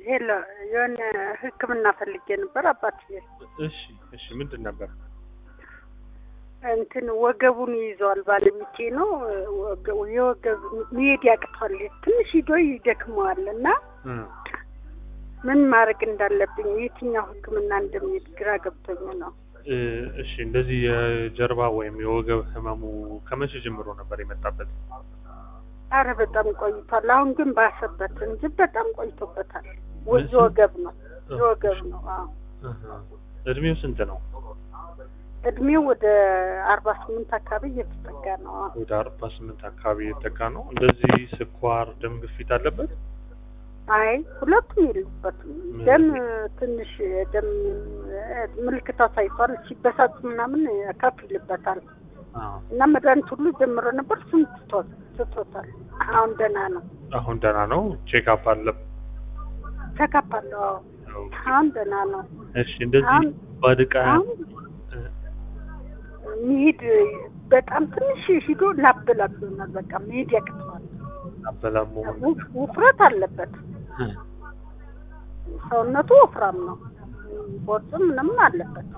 ሄሎ የሆነ ህክምና ፈልጌ ነበር አባትዬ። እሺ ምንድን ነበር? እንትን ወገቡን ይዟል ባለሚቴ ነው። የወገብ መሄድ ያቅቷል። ትንሽ ሂዶ ይደክመዋል እና ምን ማድረግ እንዳለብኝ የትኛው ህክምና እንደሚሄድ ግራ ገብቶኝ ነው። እሺ እንደዚህ የጀርባ ወይም የወገብ ህመሙ ከመቼ ጀምሮ ነበር የመጣበት? አረ በጣም ቆይቷል። አሁን ግን ባሰበት እንጂ በጣም ቆይቶበታል። የወገብ ነው የወገብ ነው። እድሜው ስንት ነው? እድሜው ወደ 48 አካባቢ እየተጠጋ ነው። ወደ 48 አካባቢ እየተጠጋ ነው። እንደዚህ ስኳር፣ ደም ግፊት አለበት? አይ ሁለቱም የሉበትም። ደም ትንሽ ደም ምልክት አሳይቷል። ሲበሳጭ ምናምን ከፍ ይልበታል እና መድኃኒት ሁሉ ጀምሮ ነበር። እሱም ትቶታል። አሁን ደህና ነው። አሁን ደህና ነው። ቼክአፕ አለ? ቼክአፕ አለው። አሁን ደህና ነው። እሺ እንደዚህ ባድቃ መሄድ በጣም ትንሽ ሂዶ ላበላብ ይሆናል። በቃ መሄድ ያቅተዋል። አበላሙ ውፍረት አለበት። ሰውነቱ ወፍራም ነው። ቦርጭም ምንም አለበት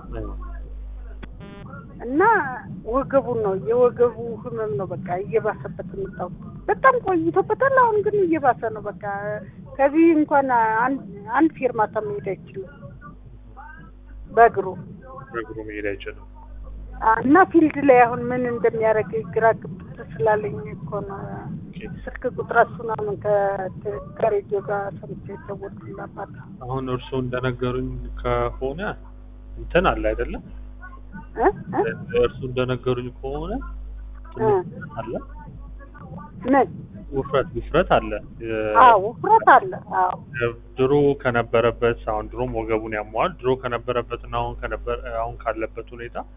እና ወገቡ ነው የወገቡ ህመም ነው። በቃ እየባሰበት መጣው። በጣም ቆይቶበታል። አሁን ግን እየባሰ ነው። በቃ ከዚህ እንኳን አንድ ፊርማታ መሄድ አይችልም። በእግሩ መሄድ አይችልም እና ፊልድ ላይ አሁን ምን እንደሚያደርግ ግራ ገብቶ ስላለኝ እኮ ነው። ስልክ ቁጥራችሁ ነው ከሬዲዮ ጋር ሰምቼ ደወልኩላት። አሁን እርስዎ እንደነገሩኝ ከሆነ እንትን አለ አይደለም? እርስዎ እንደነገሩኝ ከሆነ አለ ምን ውፍረት አለ? ውፍረት አለ። ድሮ ከነበረበት አሁን ድሮም ወገቡን ያሟል። ድሮ ከነበረበት እና አሁን ካለበት ሁኔታ